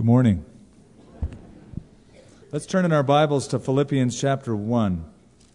Good morning. Let's turn in our Bibles to Philippians chapter 1.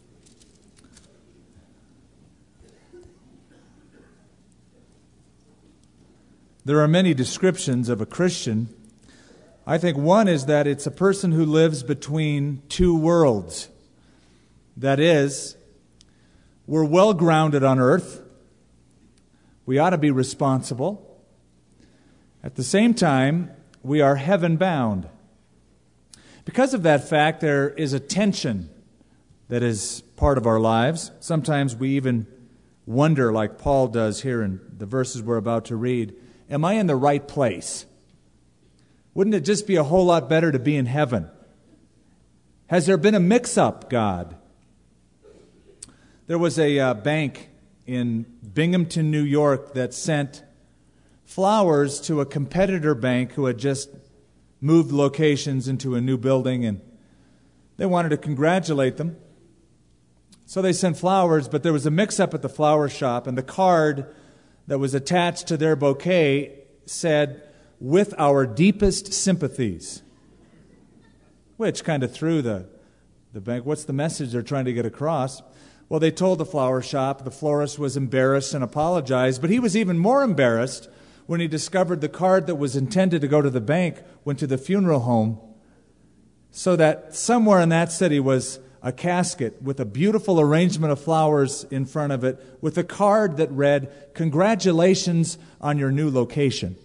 There are many descriptions of a Christian. I think one is that it's a person who lives between two worlds. That is, we're well grounded on earth. We ought to be responsible. At the same time, we are heaven-bound. Because of that fact, there is a tension that is part of our lives. Sometimes we even wonder, like Paul does here in the verses we're about to read, am I in the right place? Wouldn't it just be a whole lot better to be in heaven? Has there been a mix-up, God? There was a bank in Binghamton, New York that sent flowers to a competitor bank who had just moved locations into a new building, and they wanted to congratulate them. So they sent flowers, but there was a mix-up at the flower shop, and the card that was attached to their bouquet said, "With our deepest sympathies," which kind of threw the bank. What's the message they're trying to get across? Well, they told the flower shop. The florist was embarrassed and apologized, but he was even more embarrassed when he discovered the card that was intended to go to the bank went to the funeral home, so that somewhere in that city was a casket with a beautiful arrangement of flowers in front of it with a card that read, "Congratulations on your new location."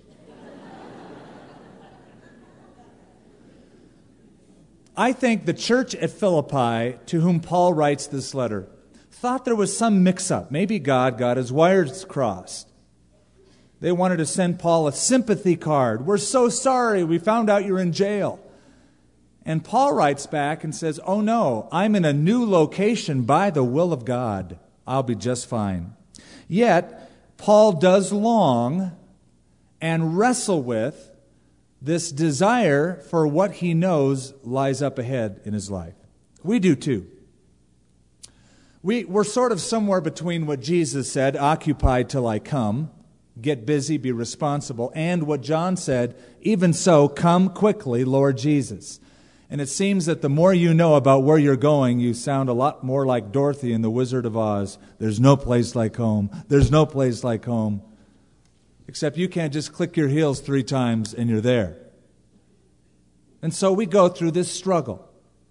I think the church at Philippi, to whom Paul writes this letter, thought there was some mix-up. Maybe God got his wires crossed. They wanted to send Paul a sympathy card. "We're so sorry. We found out you're in jail." And Paul writes back and says, "Oh no, I'm in a new location by the will of God. I'll be just fine." Yet, Paul does long and wrestle with this desire for what he knows lies up ahead in his life. We do too. We're sort of somewhere between what Jesus said, "Occupy till I come," get busy, be responsible, and what John said, "Even so, come quickly, Lord Jesus." And it seems that the more you know about where you're going, you sound a lot more like Dorothy in The Wizard of Oz. There's no place like home. There's no place like home. Except you can't just click your heels 3 times and you're there. And so we go through this struggle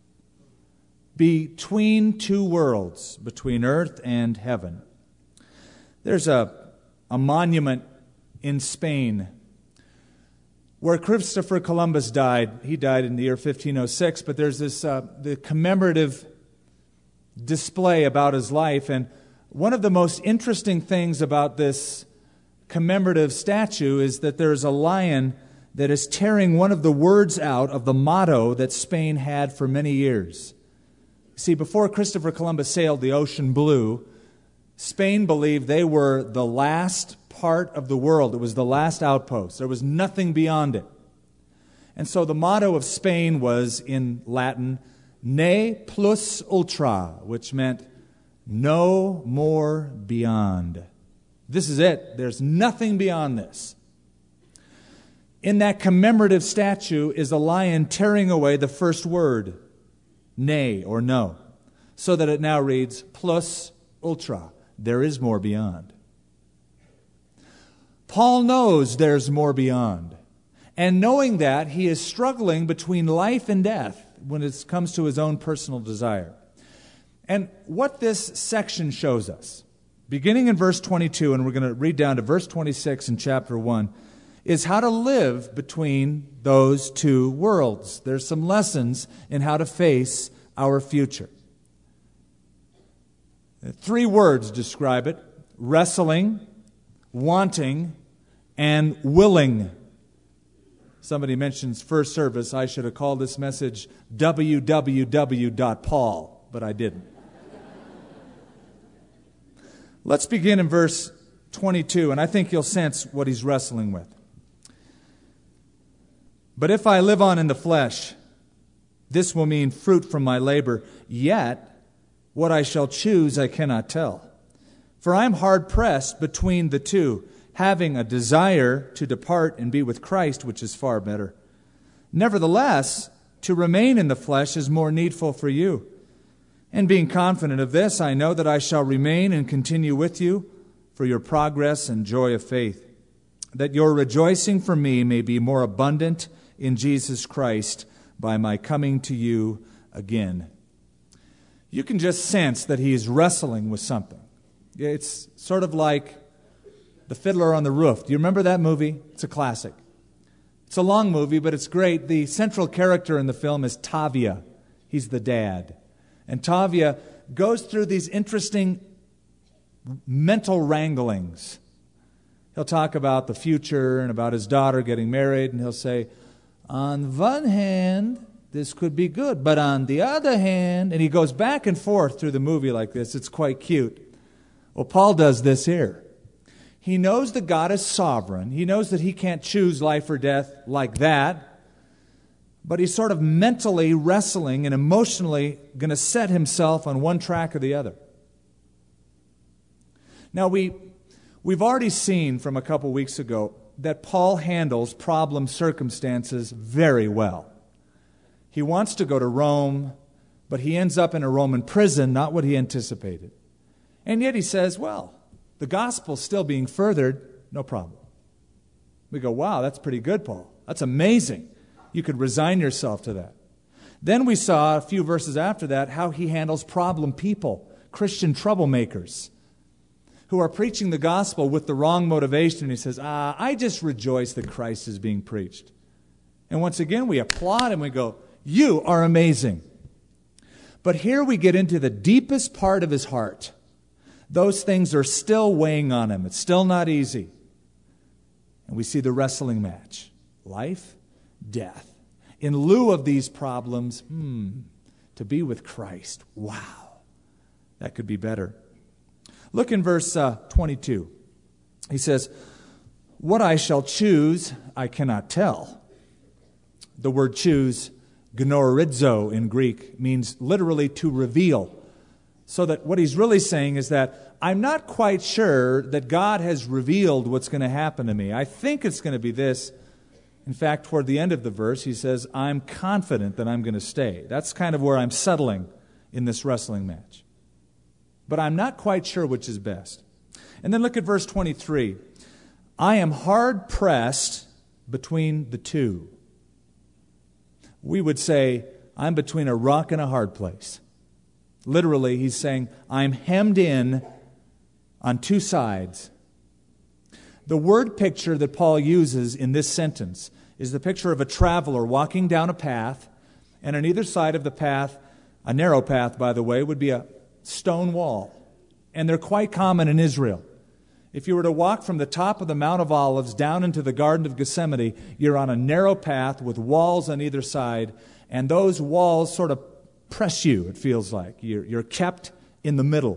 between two worlds, between earth and heaven. There's a monument in Spain where Christopher Columbus died. He died in the year 1506, but there's this the commemorative display about his life. And one of the most interesting things about this commemorative statue is that there's a lion that is tearing one of the words out of the motto that Spain had for many years. See, before Christopher Columbus sailed the ocean blue, Spain believed they were the last part of the world. It was the last outpost. There was nothing beyond it. And so the motto of Spain was, in Latin, "Ne plus ultra," which meant no more beyond. This is it. There's nothing beyond this. In that commemorative statue is a lion tearing away the first word, ne or no, so that it now reads plus ultra. There is more beyond. Paul knows there's more beyond. And knowing that, he is struggling between life and death when it comes to his own personal desire. And what this section shows us, beginning in verse 22, and we're going to read down to verse 26 in chapter 1, is how to live between those two worlds. There's some lessons in how to face our future. 3 words describe it: wrestling, wanting, and willing. Somebody mentions first service. I should have called this message www.paul, but I didn't. Let's begin in verse 22, and I think you'll sense what he's wrestling with. "But if I live on in the flesh, this will mean fruit from my labor, yet what I shall choose I cannot tell. For I am hard-pressed between the two, having a desire to depart and be with Christ, which is far better. Nevertheless, to remain in the flesh is more needful for you. And being confident of this, I know that I shall remain and continue with you for your progress and joy of faith, that your rejoicing for me may be more abundant in Jesus Christ by my coming to you again. You can just sense that he is wrestling with something. It's sort of like The Fiddler on the Roof. Do you remember that movie? It's a classic. It's a long movie, but it's great. The central character in the film is Tavia. He's the dad. And Tavia goes through these interesting mental wranglings. He'll talk about the future and about his daughter getting married, and he'll say, on one hand, this could be good, but on the other hand, and he goes back and forth through the movie like this. It's quite cute. Well, Paul does this here. He knows that God is sovereign. He knows that he can't choose life or death like that. But he's sort of mentally wrestling and emotionally going to set himself on one track or the other. Now, we've already seen from a couple weeks ago that Paul handles problem circumstances very well. He wants to go to Rome, but he ends up in a Roman prison, not what he anticipated. And yet he says, well, the gospel's still being furthered, no problem. We go, wow, that's pretty good, Paul. That's amazing. You could resign yourself to that. Then we saw a few verses after that how he handles problem people, Christian troublemakers, who are preaching the gospel with the wrong motivation. He says, I just rejoice that Christ is being preached. And once again, we applaud and we go, you are amazing. But here we get into the deepest part of his heart. Those things are still weighing on him. It's still not easy. And we see the wrestling match. Life, death. In lieu of these problems, to be with Christ. Wow. That could be better. Look in verse 22. He says, what I shall choose, I cannot tell. The word choose, gnorizo in Greek, means literally to reveal. So that what he's really saying is that I'm not quite sure that God has revealed what's going to happen to me. I think it's going to be this. In fact, toward the end of the verse, he says, I'm confident that I'm going to stay. That's kind of where I'm settling in this wrestling match. But I'm not quite sure which is best. And then look at verse 23. I am hard pressed between the two. We would say, I'm between a rock and a hard place. Literally, he's saying, I'm hemmed in on two sides. The word picture that Paul uses in this sentence is the picture of a traveler walking down a path, and on either side of the path, a narrow path, by the way, would be a stone wall. And they're quite common in Israel. If you were to walk from the top of the Mount of Olives down into the Garden of Gethsemane, you're on a narrow path with walls on either side, and those walls sort of press you, it feels like. You're kept in the middle.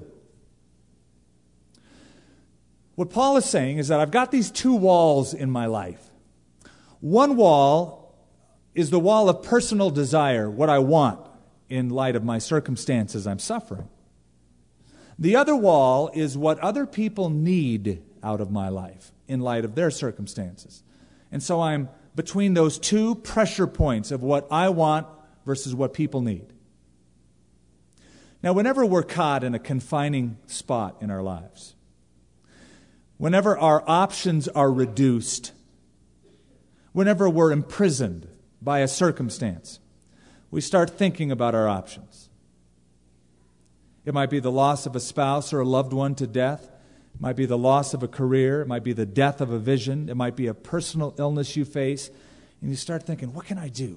What Paul is saying is that I've got these two walls in my life. One wall is the wall of personal desire, what I want in light of my circumstances I'm suffering. The other wall is what other people need out of my life in light of their circumstances. And so I'm between those two pressure points of what I want versus what people need. Now, whenever we're caught in a confining spot in our lives, whenever our options are reduced, whenever we're imprisoned by a circumstance, we start thinking about our options. It might be the loss of a spouse or a loved one to death. It might be the loss of a career. It might be the death of a vision. It might be a personal illness you face. And you start thinking, what can I do?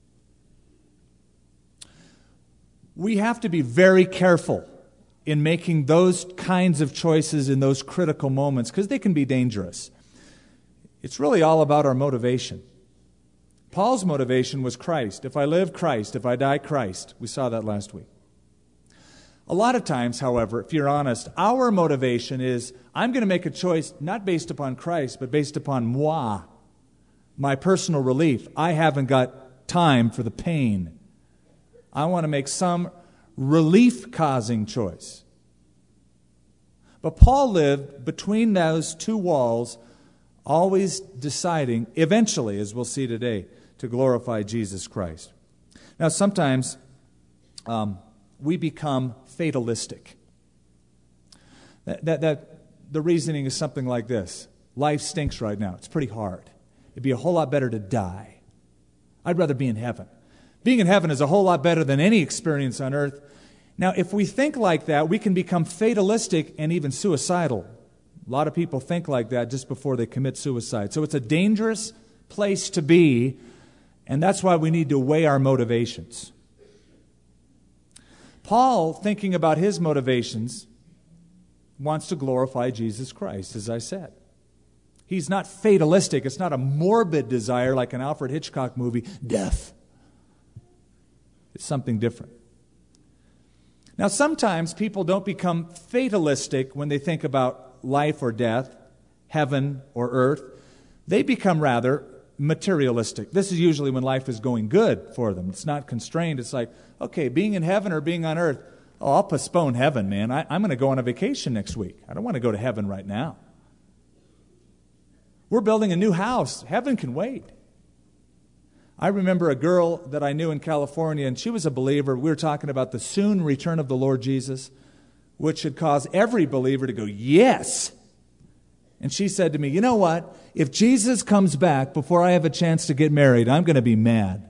We have to be very careful in making those kinds of choices in those critical moments because they can be dangerous. It's really all about our motivation. Paul's motivation was Christ. If I live, Christ. If I die, Christ. We saw that last week. A lot of times, however, if you're honest, our motivation is, I'm going to make a choice not based upon Christ, but based upon moi, my personal relief. I haven't got time for the pain. I want to make some relief-causing choice. But Paul lived between those two walls always deciding, eventually, as we'll see today, to glorify Jesus Christ. Now, sometimes we become fatalistic. The reasoning is something like this. Life stinks right now. It's pretty hard. It'd be a whole lot better to die. I'd rather be in heaven. Being in heaven is a whole lot better than any experience on earth. Now, if we think like that, we can become fatalistic and even suicidal. A lot of people think like that just before they commit suicide. So it's a dangerous place to be, and that's why we need to weigh our motivations. Paul, thinking about his motivations, wants to glorify Jesus Christ, as I said. He's not fatalistic. It's not a morbid desire like an Alfred Hitchcock movie, death. It's something different. Now, sometimes people don't become fatalistic when they think about life or death, heaven or earth. They become rather materialistic. This is usually when life is going good for them. It's not constrained. It's like, okay, being in heaven or being on earth, oh, I'll postpone heaven, man. I'm going to go on a vacation next week. I don't want to go to heaven right now. We're building a new house. Heaven can wait. I remember a girl that I knew in California, and she was a believer. We were talking about the soon return of the Lord Jesus, which should cause every believer to go, yes. And she said to me, you know what? If Jesus comes back before I have a chance to get married, I'm going to be mad.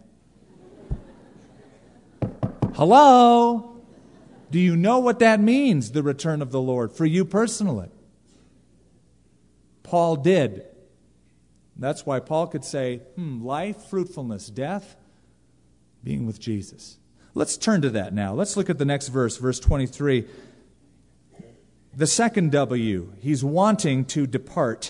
Hello? Do you know what that means, the return of the Lord, for you personally? Paul did. That's why Paul could say, life, fruitfulness, death, being with Jesus. Let's turn to that now. Let's look at the next verse, verse 23. The second W, he's wanting to depart.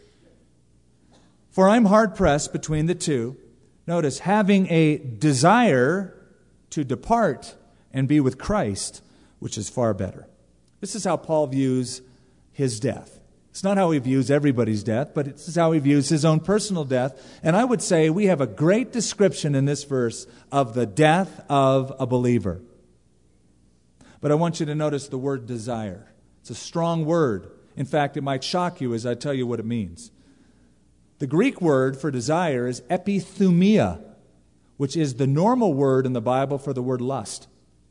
For I'm hard-pressed between the two. Notice, having a desire to depart and be with Christ, which is far better. This is how Paul views his death. It's not how he views everybody's death, but it's how he views his own personal death. And I would say we have a great description in this verse of the death of a believer. But I want you to notice the word desire. It's a strong word. In fact, it might shock you as I tell you what it means. The Greek word for desire is epithumia, which is the normal word in the Bible for the word lust.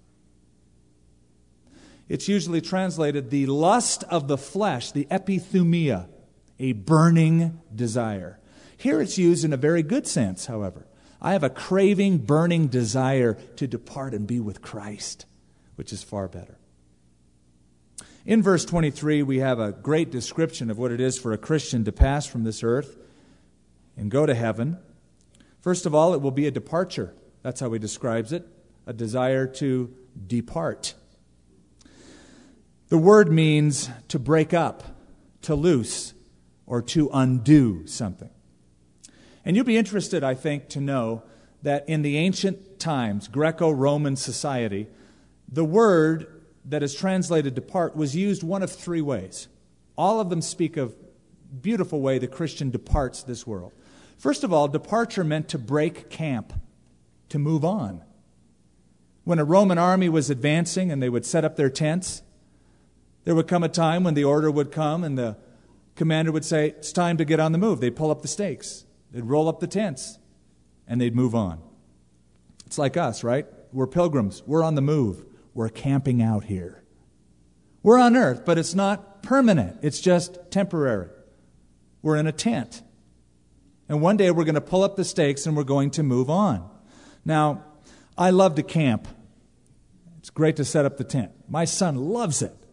It's usually translated the lust of the flesh, the epithumia, a burning desire. Here it's used in a very good sense, however. I have a craving, burning desire to depart and be with Christ, which is far better. In verse 23, we have a great description of what it is for a Christian to pass from this earth and go to heaven. First of all, it will be a departure. That's how he describes it, a desire to depart. The word means to break up, to loose, or to undo something. And you'll be interested, I think, to know that in the ancient times, Greco-Roman society, the word that is translated depart was used one of three ways. All of them speak of beautiful way the Christian departs this world. First of all, departure meant to break camp, to move on. When a Roman army was advancing and they would set up their tents, there would come a time when the order would come and the commander would say, it's time to get on the move. They'd pull up the stakes. They'd roll up the tents and they'd move on. It's like us, right? We're pilgrims. We're on the move. We're camping out here. We're on earth, but it's not permanent. It's just temporary. We're in a tent. And one day we're going to pull up the stakes and we're going to move on. Now, I love to camp. It's great to set up the tent. My son loves it.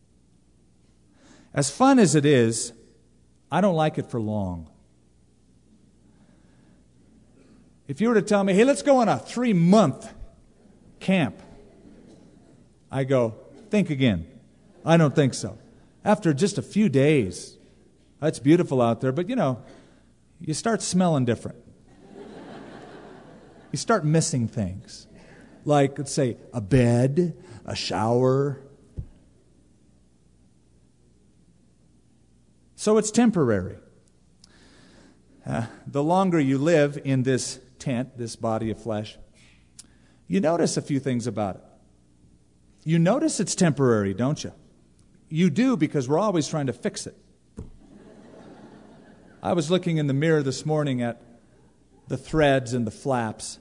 As fun as it is, I don't like it for long. If you were to tell me, hey, let's go on a 3-month camp, I go, think again. I don't think so. After just a few days, it's beautiful out there, but you start smelling different. You start missing things. Like, let's say, a bed, a shower. So it's temporary. The longer you live in this tent, this body of flesh, you notice a few things about it. You notice it's temporary, don't you? You do, because we're always trying to fix it. I was looking in the mirror this morning at the threads and the flaps.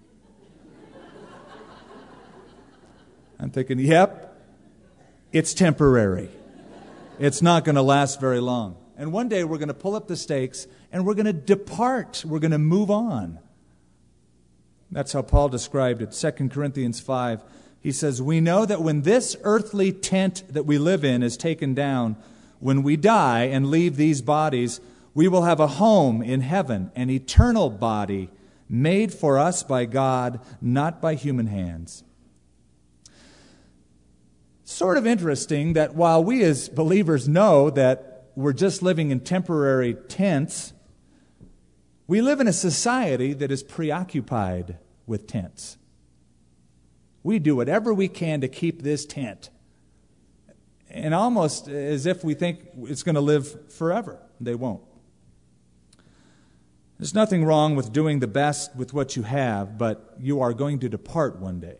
I'm thinking, yep, it's temporary. It's not going to last very long. And one day we're going to pull up the stakes and we're going to depart. We're going to move on. That's how Paul described it. 2 Corinthians 5. He says, we know that when this earthly tent that we live in is taken down, when we die and leave these bodies, we will have a home in heaven, an eternal body made for us by God, not by human hands. Sort of interesting that while we as believers know that we're just living in temporary tents, we live in a society that is preoccupied with tents. We do whatever we can to keep this tent. And almost as if we think it's going to live forever. They won't. There's nothing wrong with doing the best with what you have, but you are going to depart one day.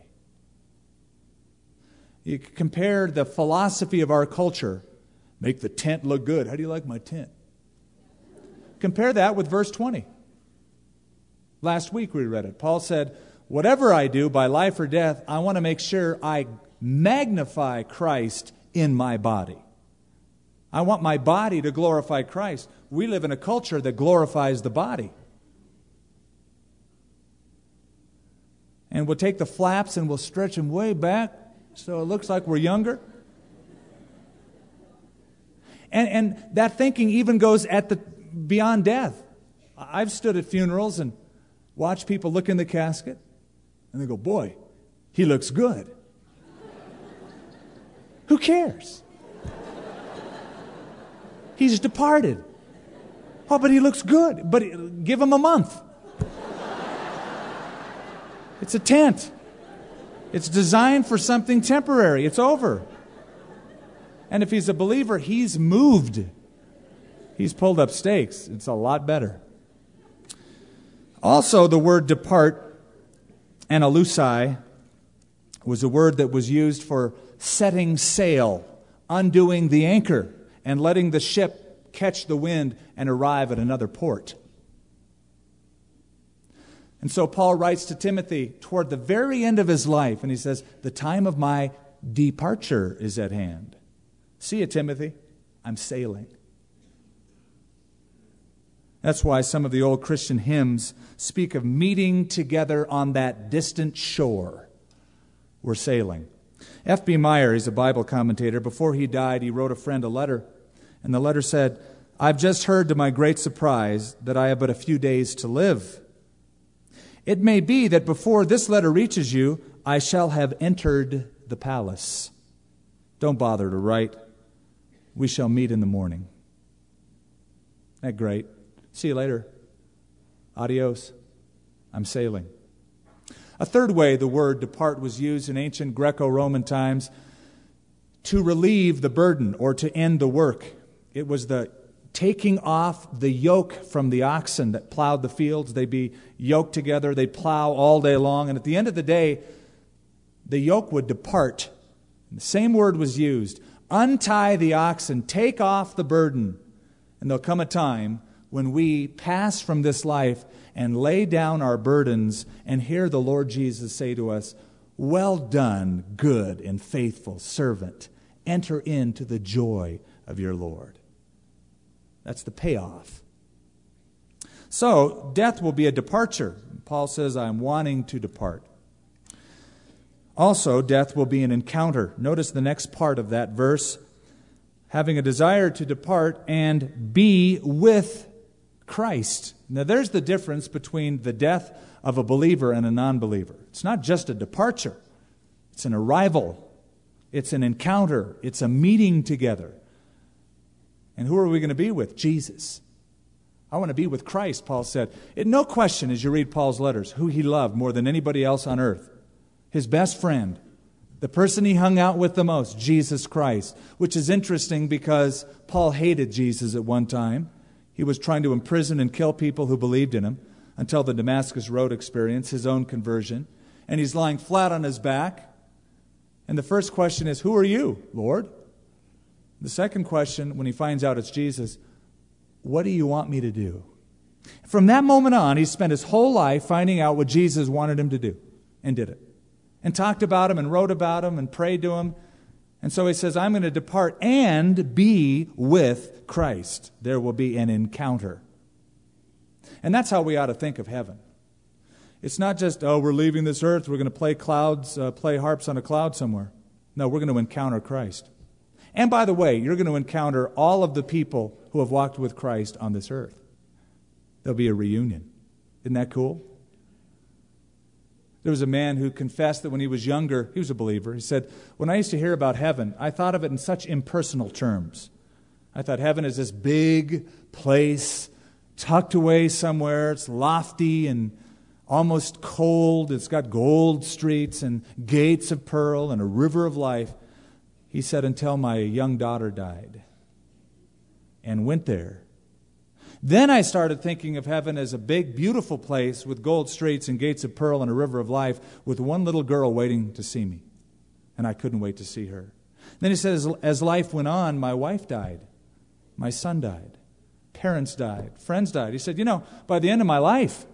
You compare the philosophy of our culture, make the tent look good. How do you like my tent? Compare that with verse 20. Last week we read it. Paul said, whatever I do, by life or death, I want to make sure I magnify Christ in my body. I want my body to glorify Christ. We live in a culture that glorifies the body. And we'll take the flaps and we'll stretch them way back so it looks like we're younger. And that thinking even goes beyond death. I've stood at funerals and watched people look in the casket and they go, boy, he looks good. Who cares? He's departed. Oh, but he looks good. But give him a month. It's a tent. It's designed for something temporary. It's over. And if he's a believer, he's moved. He's pulled up stakes. It's a lot better. Also, the word depart, analusai, was a word that was used for setting sail, undoing the anchor, and letting the ship catch the wind and arrive at another port. And so Paul writes to Timothy toward the very end of his life, and he says, the time of my departure is at hand. See you, Timothy. I'm sailing. That's why some of the old Christian hymns speak of meeting together on that distant shore. We're sailing. F.B. Meyer, he's a Bible commentator. Before he died, he wrote a friend a letter, and the letter said, I've just heard to my great surprise that I have but a few days to live. It may be that before this letter reaches you, I shall have entered the palace. Don't bother to write. We shall meet in the morning. Isn't that great? See you later. Adios. I'm sailing. A third way the word depart was used in ancient Greco-Roman times to relieve the burden or to end the work. It was the taking off the yoke from the oxen that plowed the fields. They'd be yoked together. They'd plow all day long. And at the end of the day, the yoke would depart. And the same word was used. Untie the oxen. Take off the burden. And there'll come a time when we pass from this life and lay down our burdens and hear the Lord Jesus say to us, well done, good and faithful servant. Enter into the joy of your Lord. That's the payoff. So, death will be a departure. Paul says, I'm wanting to depart. Also, death will be an encounter. Notice the next part of that verse. Having a desire to depart and be with Christ. Now, there's the difference between the death of a believer and a non-believer. It's not just a departure. It's an arrival. It's an encounter. It's a meeting together. And who are we going to be with? Jesus. I want to be with Christ, Paul said. No question, as you read Paul's letters, who he loved more than anybody else on earth. His best friend. The person he hung out with the most, Jesus Christ. Which is interesting because Paul hated Jesus at one time. He was trying to imprison and kill people who believed in him until the Damascus Road experience, his own conversion. And he's lying flat on his back. And the first question is, who are you, Lord? The second question, when he finds out it's Jesus, what do you want me to do? From that moment on, he spent his whole life finding out what Jesus wanted him to do, and did it. And talked about him, and wrote about him, and prayed to him. And so he says, I'm going to depart and be with Christ. There will be an encounter. And that's how we ought to think of heaven. It's not just, we're leaving this earth, we're going to play harps on a cloud somewhere. No, we're going to encounter Christ. And by the way, you're going to encounter all of the people who have walked with Christ on this earth. There'll be a reunion. Isn't that cool? There was a man who confessed that when he was younger, he was a believer. He said, when I used to hear about heaven, I thought of it in such impersonal terms. I thought heaven is this big place tucked away somewhere. It's lofty and almost cold. It's got gold streets and gates of pearl and a river of life. He said, until my young daughter died and went there. Then I started thinking of heaven as a big, beautiful place with gold streets and gates of pearl and a river of life with one little girl waiting to see me. And I couldn't wait to see her. Then he says, as life went on, my wife died. My son died. Parents died. Friends died. He said, by the end of my life,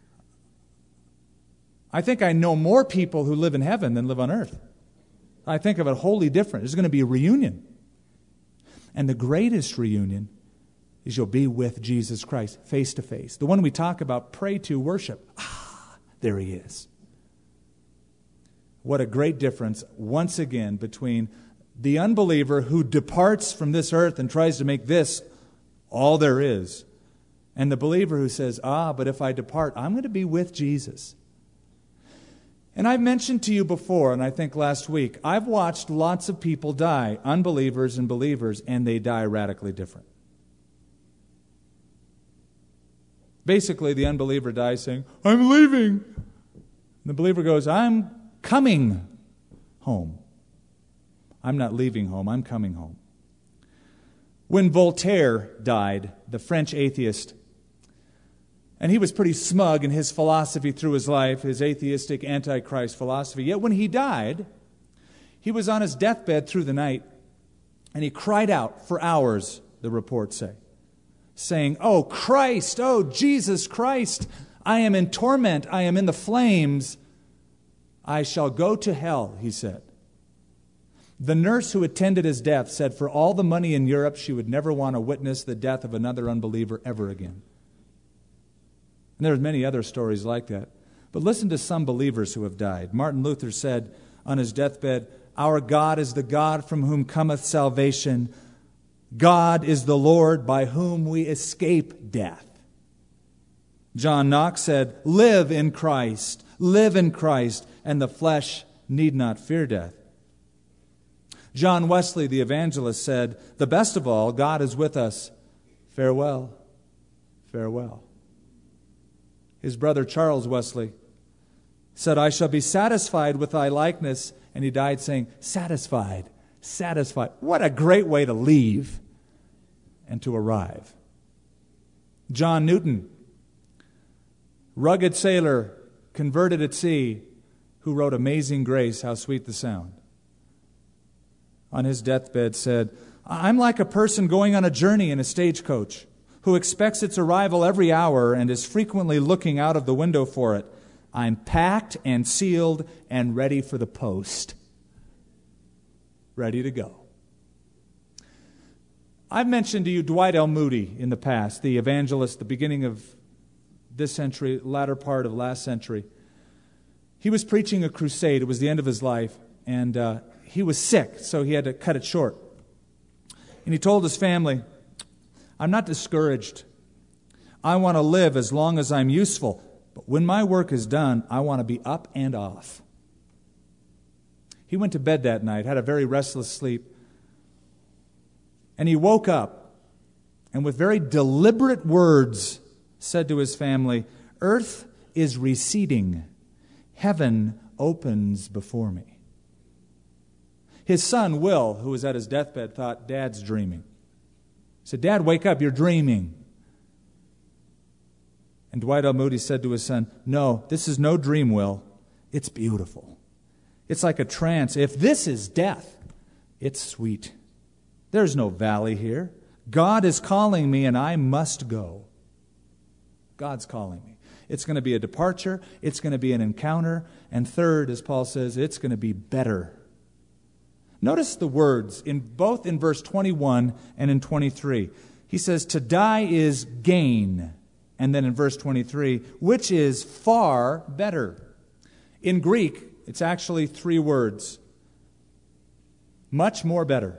I think I know more people who live in heaven than live on earth. I think of it wholly different. There's going to be a reunion. And the greatest reunion is you'll be with Jesus Christ face to face. The one we talk about, pray to, worship. There he is. What a great difference, once again, between the unbeliever who departs from this earth and tries to make this all there is, and the believer who says, but if I depart, I'm going to be with Jesus. And I've mentioned to you before, and I think last week, I've watched lots of people die, unbelievers and believers, and they die radically different. Basically, the unbeliever dies saying, I'm leaving. And the believer goes, I'm coming home. I'm not leaving home, I'm coming home. When Voltaire died, the French atheist, and he was pretty smug in his philosophy through his life, his atheistic antichrist philosophy. Yet when he died, he was on his deathbed through the night, and he cried out for hours, the reports say, saying, oh Christ, oh Jesus Christ, I am in torment, I am in the flames. I shall go to hell, he said. The nurse who attended his death said for all the money in Europe, she would never want to witness the death of another unbeliever ever again. And there are many other stories like that. But listen to some believers who have died. Martin Luther said on his deathbed, our God is the God from whom cometh salvation. God is the Lord by whom we escape death. John Knox said, live in Christ, and the flesh need not fear death. John Wesley, the evangelist, said, the best of all, God is with us. Farewell, farewell. His brother Charles Wesley said, I shall be satisfied with thy likeness. And he died saying, satisfied, satisfied. What a great way to leave and to arrive. John Newton, rugged sailor, converted at sea, who wrote Amazing Grace, How Sweet the Sound, on his deathbed said, I'm like a person going on a journey in a stagecoach who expects its arrival every hour and is frequently looking out of the window for it. I'm packed and sealed and ready for the post. Ready to go. I've mentioned to you Dwight L. Moody in the past, the evangelist, the beginning of this century, latter part of last century. He was preaching a crusade. It was the end of his life, and he was sick, so he had to cut it short. And he told his family, I'm not discouraged. I want to live as long as I'm useful. But when my work is done, I want to be up and off. He went to bed that night, had a very restless sleep. And he woke up and with very deliberate words said to his family, earth is receding. Heaven opens before me. His son, Will, who was at his deathbed, thought, Dad's dreaming. He said, Dad, wake up, you're dreaming. And Dwight L. Moody said to his son, no, this is no dream, Will. It's beautiful. It's like a trance. If this is death, it's sweet. There's no valley here. God is calling me and I must go. God's calling me. It's going to be a departure. It's going to be an encounter. And third, as Paul says, it's going to be better. Notice the words both in verse 21 and in 23. He says, to die is gain. And then in verse 23, which is far better. In Greek, it's actually 3 words. Much more better.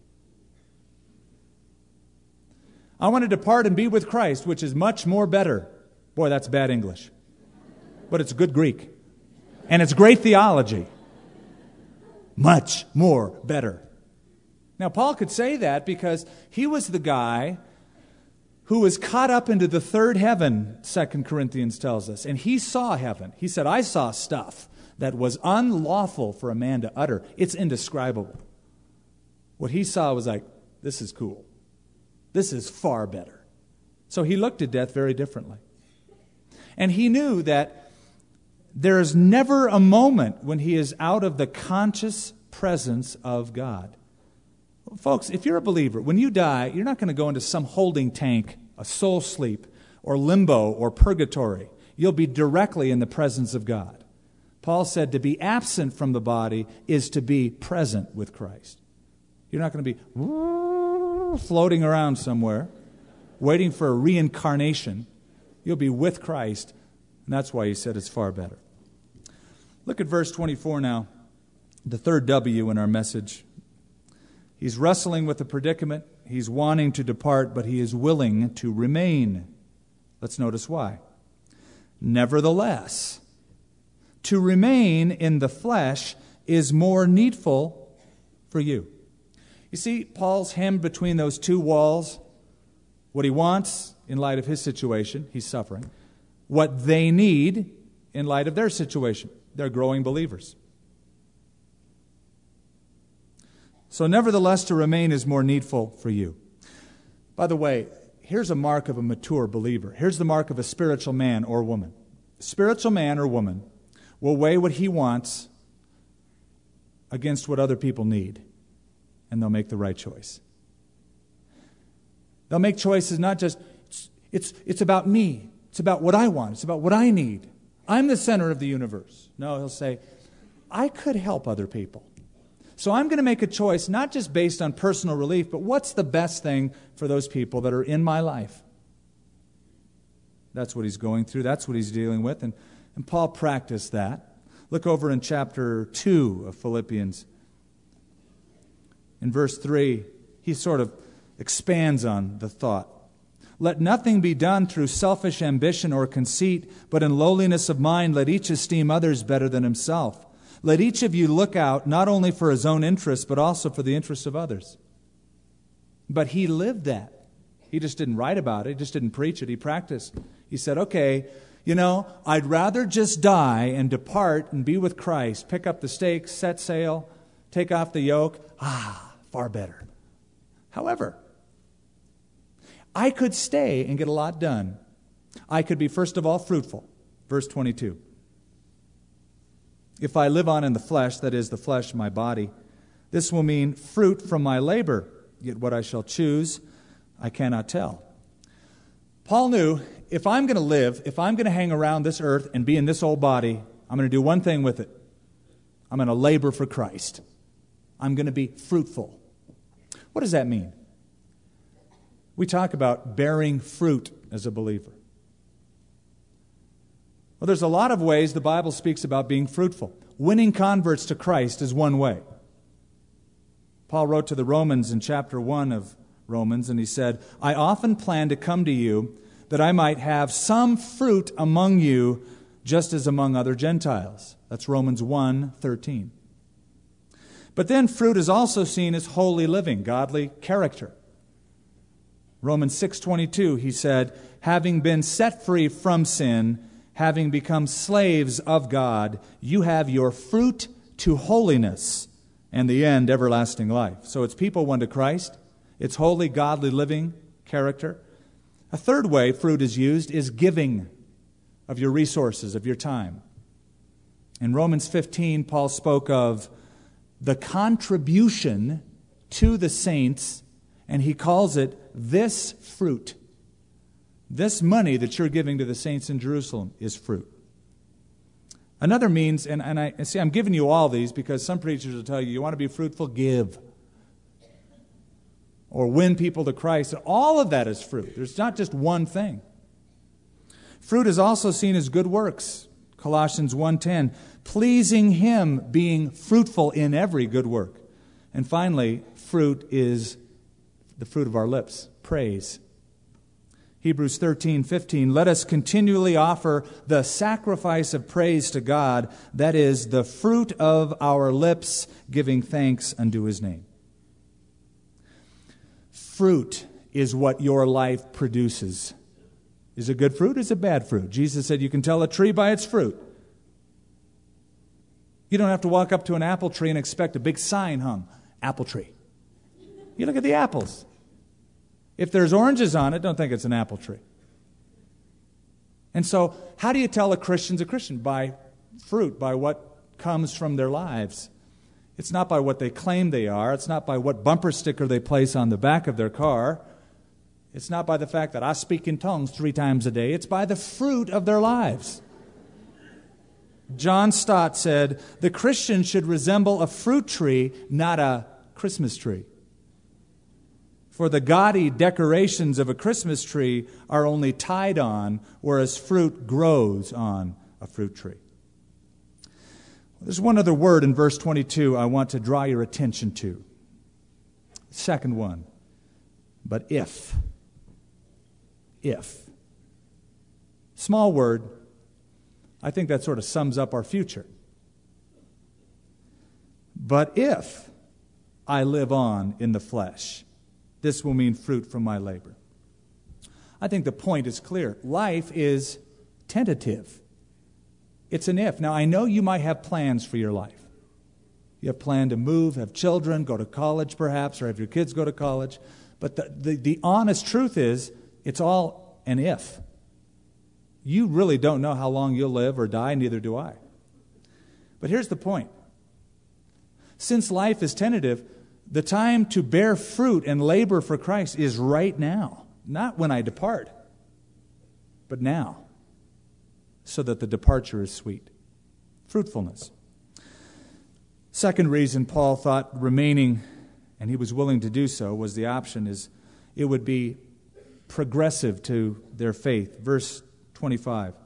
I want to depart and be with Christ, which is much more better. Boy, that's bad English. But it's good Greek. And it's great theology. Much more better. Now, Paul could say that because he was the guy who was caught up into the third heaven, 2 Corinthians tells us. And he saw heaven. He said, I saw stuff that was unlawful for a man to utter. It's indescribable. What he saw was like, this is cool. This is far better. So he looked at death very differently. And he knew that there is never a moment when he is out of the conscious presence of God. Folks, if you're a believer, when you die, you're not going to go into some holding tank, a soul sleep, or limbo, or purgatory. You'll be directly in the presence of God. Paul said to be absent from the body is to be present with Christ. You're not going to be floating around somewhere, waiting for a reincarnation. You'll be with Christ, and that's why he said it's far better. Look at verse 24 now, the third W in our message. He's wrestling with the predicament. He's wanting to depart, but he is willing to remain. Let's notice why. Nevertheless, to remain in the flesh is more needful for you. You see, Paul's hemmed between those 2 walls. What he wants in light of his situation, he's suffering. What they need in light of their situation, they're growing believers. So nevertheless, to remain is more needful for you. By the way, here's a mark of a mature believer. Here's the mark of a spiritual man or woman. A spiritual man or woman will weigh what he wants against what other people need, and they'll make the right choice. They'll make choices not just, it's about me. It's about what I want. It's about what I need. I'm the center of the universe. No, he'll say, I could help other people. So I'm going to make a choice not just based on personal relief, but what's the best thing for those people that are in my life? That's what he's going through. That's what he's dealing with. And Paul practiced that. Look over in chapter 2 of Philippians. In verse 3, he sort of expands on the thought. Let nothing be done through selfish ambition or conceit, but in lowliness of mind let each esteem others better than himself. Let each of you look out not only for his own interests, but also for the interests of others. But he lived that. He just didn't write about it. He just didn't preach it. He practiced. He said, okay, I'd rather just die and depart and be with Christ, pick up the stakes, set sail, take off the yoke. Far better. However, I could stay and get a lot done. I could be, first of all, fruitful. Verse 22. If I live on in the flesh, that is, the flesh, my body, this will mean fruit from my labor. Yet what I shall choose, I cannot tell. Paul knew, if I'm going to live, if I'm going to hang around this earth and be in this old body, I'm going to do one thing with it. I'm going to labor for Christ. I'm going to be fruitful. What does that mean? We talk about bearing fruit as a believer. Well, there's a lot of ways the Bible speaks about being fruitful. Winning converts to Christ is one way. Paul wrote to the Romans in chapter 1 of Romans, and he said, I often plan to come to you that I might have some fruit among you, just as among other Gentiles. That's Romans 1:13. But then fruit is also seen as holy living, godly character. Romans 6:22, he said, having been set free from sin, having become slaves of God, you have your fruit to holiness, and the end, everlasting life. So it's people won to Christ. It's holy, godly living character. A third way fruit is used is giving of your resources, of your time. In Romans 15, Paul spoke of the contribution to the saints And he calls it this fruit. This money that you're giving to the saints in Jerusalem is fruit. Another means, and I see I'm giving you all these because some preachers will tell you, you want to be fruitful, give. Or win people to Christ. All of that is fruit. There's not just one thing. Fruit is also seen as good works. Colossians 1:10, pleasing Him, being fruitful in every good work. And finally, fruit is the fruit of our lips, praise. Hebrews 13:15, let us continually offer the sacrifice of praise to God, that is, the fruit of our lips, giving thanks unto His name. Fruit is what your life produces. Is it good fruit? Is it bad fruit? Jesus said you can tell a tree by its fruit. You don't have to walk up to an apple tree and expect a big sign hung, apple tree. You look at the apples. If there's oranges on it, don't think it's an apple tree. And so, how do you tell a Christian's a Christian? By fruit, by what comes from their lives. It's not by what they claim they are. It's not by what bumper sticker they place on the back of their car. It's not by the fact that I speak in tongues 3 times a day. It's by the fruit of their lives. John Stott said, the Christian should resemble a fruit tree, not a Christmas tree. For the gaudy decorations of a Christmas tree are only tied on, whereas fruit grows on a fruit tree. There's one other word in verse 22 I want to draw your attention to. Second one, but if. If. Small word, I think that sort of sums up our future. But if I live on in the flesh, this will mean fruit from my labor. I think the point is clear. Life is tentative. It's an if. Now, I know you might have plans for your life. You have planned to move, have children, go to college perhaps, or have your kids go to college. But the honest truth is, it's all an if. You really don't know how long you'll live or die, neither do I. But here's the point. Since life is tentative, the time to bear fruit and labor for Christ is right now. Not when I depart, but now. So that the departure is sweet. Fruitfulness. Second reason Paul thought remaining, and he was willing to do so, was the option is it would be progressive to their faith. Verse 25.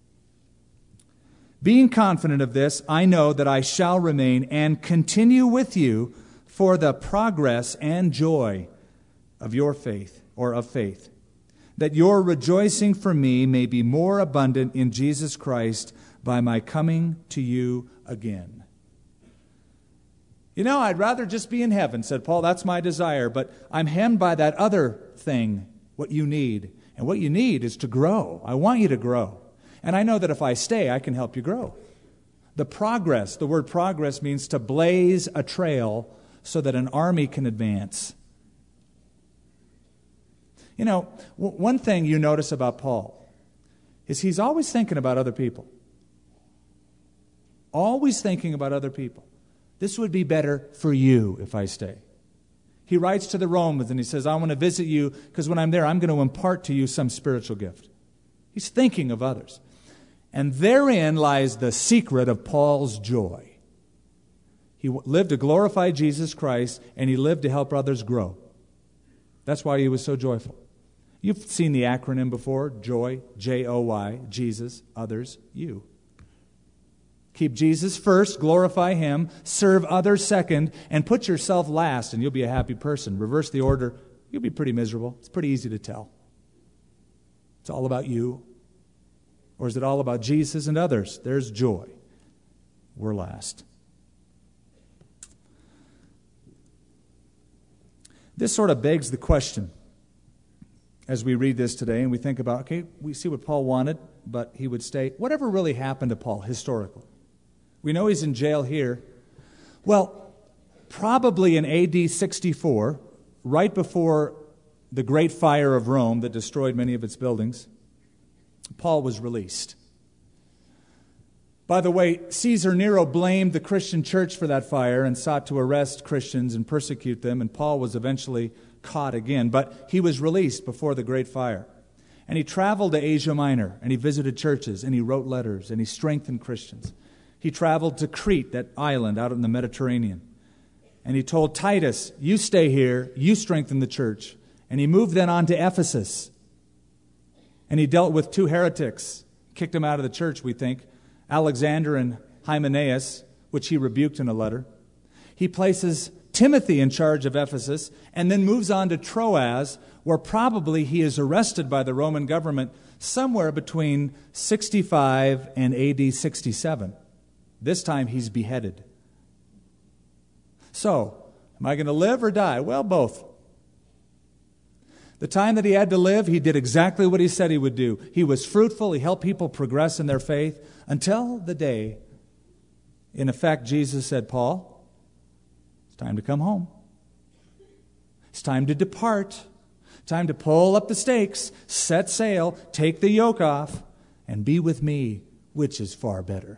Being confident of this, I know that I shall remain and continue with you for the progress and joy of your faith, or of faith, that your rejoicing for me may be more abundant in Jesus Christ by my coming to you again. You know, I'd rather just be in heaven, said Paul. That's my desire, but I'm hemmed by that other thing, what you need. And what you need is to grow. I want you to grow. And I know that if I stay, I can help you grow. The progress, the word progress means to blaze a trail so that an army can advance. You know, one thing you notice about Paul is he's always thinking about other people. Always thinking about other people. This would be better for you if I stay. He writes to the Romans and he says, I want to visit you because when I'm there, I'm going to impart to you some spiritual gift. He's thinking of others. And therein lies the secret of Paul's joy. He lived to glorify Jesus Christ and he lived to help others grow. That's why he was so joyful. You've seen the acronym before, JOY, J-O-Y, Jesus, others, you. Keep Jesus first, glorify Him, serve others second, and put yourself last, and you'll be a happy person. Reverse the order, you'll be pretty miserable. It's pretty easy to tell. It's all about you. Or is it all about Jesus and others? There's joy. We're last. This sort of begs the question as we read this today and we think about, okay, we see what Paul wanted, but he would stay. Whatever really happened to Paul historically? We know he's in jail here. Well, probably in AD 64, right before the great fire of Rome that destroyed many of its buildings, Paul was released. By the way, Caesar Nero blamed the Christian church for that fire and sought to arrest Christians and persecute them, and Paul was eventually caught again, but he was released before the Great Fire. And he traveled to Asia Minor, and he visited churches, and he wrote letters, and he strengthened Christians. He traveled to Crete, that island out in the Mediterranean. And he told Titus, you stay here, you strengthen the church. And he moved then on to Ephesus. And he dealt with 2 heretics, kicked them out of the church, we think, Alexander and Hymenaeus, which he rebuked in a letter. He places Timothy in charge of Ephesus, and then moves on to Troas, where probably he is arrested by the Roman government somewhere between 65 and AD 67. This time he's beheaded. So, am I going to live or die? Well, both. The time that he had to live, he did exactly what he said he would do. He was fruitful. He helped people progress in their faith until the day, in effect, Jesus said, Paul, it's time to come home. It's time to depart. Time to pull up the stakes, set sail, take the yoke off, and be with me, which is far better.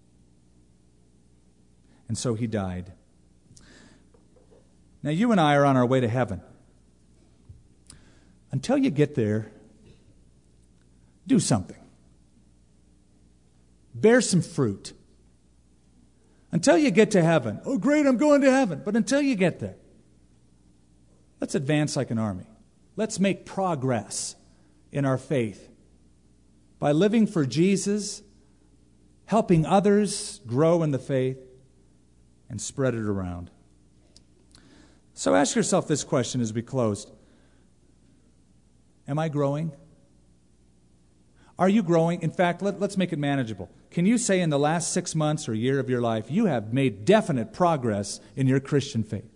And so he died. Now you and I are on our way to heaven. Until you get there, do something. Bear some fruit. Until you get to heaven. Oh, great, I'm going to heaven. But until you get there, let's advance like an army. Let's make progress in our faith by living for Jesus, helping others grow in the faith, and spread it around. So ask yourself this question as we close. Am I growing? Are you growing? In fact, let's make it manageable. Can you say in the last 6 months or year of your life, you have made definite progress in your Christian faith?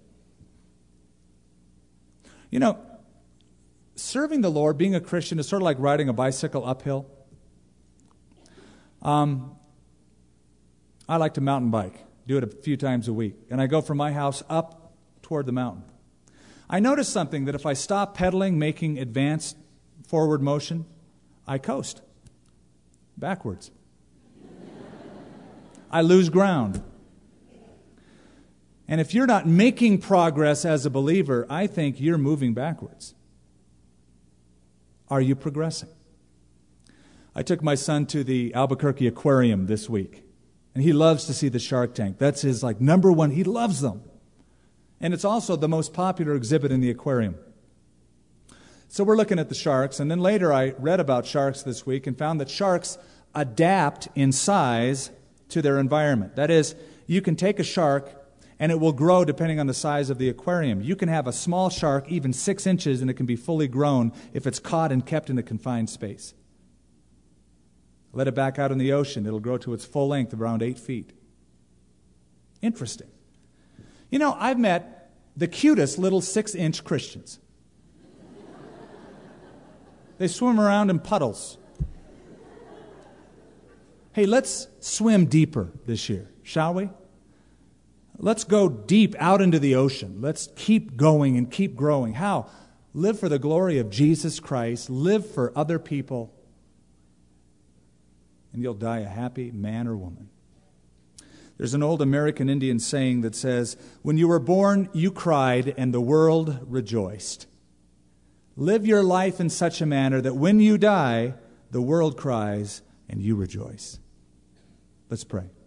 You know, serving the Lord, being a Christian, is sort of like riding a bicycle uphill. I like to mountain bike, do it a few times a week. And I go from my house up toward the mountain. I notice something, that if I stop pedaling, making advanced forward motion, I coast backwards. I lose ground. And if you're not making progress as a believer, I think you're moving backwards. Are you progressing? I took my son to the Albuquerque Aquarium this week, and he loves to see the shark tank. That's his number one. He loves them. And it's also the most popular exhibit in the aquarium. So we're looking at the sharks, and then later I read about sharks this week and found that sharks adapt in size to their environment. That is, you can take a shark and it will grow depending on the size of the aquarium. You can have a small shark, even 6 inches, and it can be fully grown if it's caught and kept in a confined space. Let it back out in the ocean, it'll grow to its full length of around 8 feet. Interesting. You know, I've met the cutest little 6-inch Christians. They swim around in puddles. Hey, let's swim deeper this year, shall we? Let's go deep out into the ocean. Let's keep going and keep growing. How? Live for the glory of Jesus Christ. Live for other people. And you'll die a happy man or woman. There's an old American Indian saying that says, when you were born, you cried and the world rejoiced. Live your life in such a manner that when you die, the world cries and you rejoice. Let's pray.